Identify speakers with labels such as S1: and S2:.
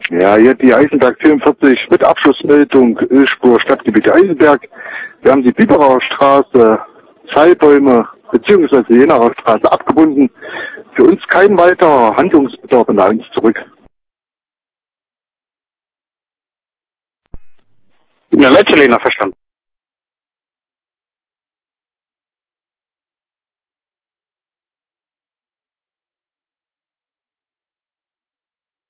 S1: Ja, hier die Eisenberg 44 mit Abschlussmeldung Ölspur Stadtgebiet Eisenberg. Wir haben die Biberauer Straße, Pfeilbäume bzw. Jenaer Straße abgebunden. Für uns kein weiterer Handlungsbedarf in eins zurück.
S2: In der Letzte verstanden.